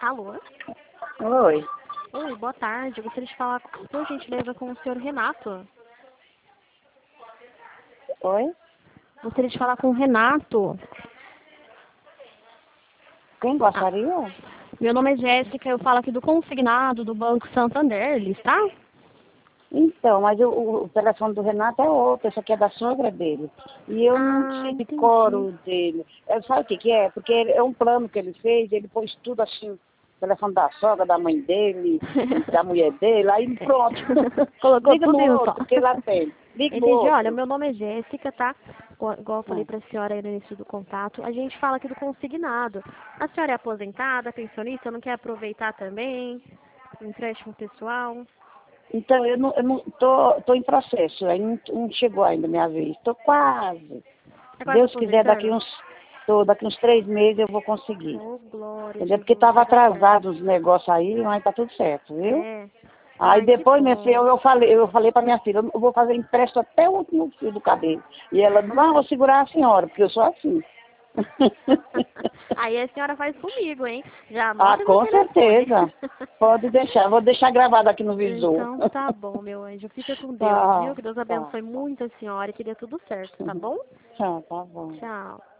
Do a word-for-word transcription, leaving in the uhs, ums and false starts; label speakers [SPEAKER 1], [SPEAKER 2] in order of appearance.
[SPEAKER 1] Alô?
[SPEAKER 2] Oi.
[SPEAKER 1] Oi, boa tarde. Eu gostaria de falar, por gentileza, com o senhor Renato.
[SPEAKER 2] Oi?
[SPEAKER 1] Gostaria de falar com o Renato.
[SPEAKER 2] Quem gostaria?
[SPEAKER 1] Meu nome é Jéssica, eu falo aqui do consignado do Banco Santander, ele está?
[SPEAKER 2] Então, mas o, o- o telefone do Renato é outro, esse aqui é da sogra dele. E eu não
[SPEAKER 1] Ah,
[SPEAKER 2] sei de
[SPEAKER 1] entendi.
[SPEAKER 2] cor o dele. É, sabe o que que é? Porque ele- é um plano que ele fez, ele pôs tudo assim, o telefone da sogra, da mãe dele, da mulher dele, aí pronto.
[SPEAKER 1] Colocou
[SPEAKER 2] Liga no
[SPEAKER 1] tudo em um só.
[SPEAKER 2] outro, que lá tem. Liga no
[SPEAKER 1] Entendi. Olha,
[SPEAKER 2] outro.
[SPEAKER 1] meu nome é Jéssica, tá? Igual igual eu falei
[SPEAKER 2] Hum.
[SPEAKER 1] pra senhora aí no início do contato, a gente fala aqui do consignado. A senhora é aposentada, pensionista, não quer aproveitar também? Um empréstimo pessoal?
[SPEAKER 2] Então, eu não, eu não tô, tô em processo, aí não, não chegou ainda a minha vez. Tô quase.
[SPEAKER 1] Tá
[SPEAKER 2] Se
[SPEAKER 1] quase
[SPEAKER 2] Deus quiser, daqui
[SPEAKER 1] aposentando?
[SPEAKER 2] uns, tô, daqui uns três meses eu vou conseguir.
[SPEAKER 1] Oh, glória,
[SPEAKER 2] Entendeu? Porque
[SPEAKER 1] Jesus,
[SPEAKER 2] estava
[SPEAKER 1] vai dar certo.
[SPEAKER 2] atrasado os negócios aí, mas tá tudo certo, viu?
[SPEAKER 1] É.
[SPEAKER 2] Aí
[SPEAKER 1] Ai, que
[SPEAKER 2] depois, minha filha,
[SPEAKER 1] bom.
[SPEAKER 2] eu, eu falei, eu falei pra minha filha, eu vou fazer empréstimo até o último fio do cabelo. E ela, não, eu vou segurar a senhora, porque eu sou assim.
[SPEAKER 1] Aí a senhora faz comigo, hein? Já
[SPEAKER 2] Ah,
[SPEAKER 1] anota meu
[SPEAKER 2] com
[SPEAKER 1] telefone.
[SPEAKER 2] certeza. Pode deixar, vou deixar gravado aqui no visor.
[SPEAKER 1] Então tá bom, meu anjo. Fica com Deus, viu?
[SPEAKER 2] Tá,
[SPEAKER 1] Que Deus
[SPEAKER 2] tá,
[SPEAKER 1] abençoe muito a senhora e que dê tudo certo, tá bom?
[SPEAKER 2] tá, tá bom.
[SPEAKER 1] Tchau.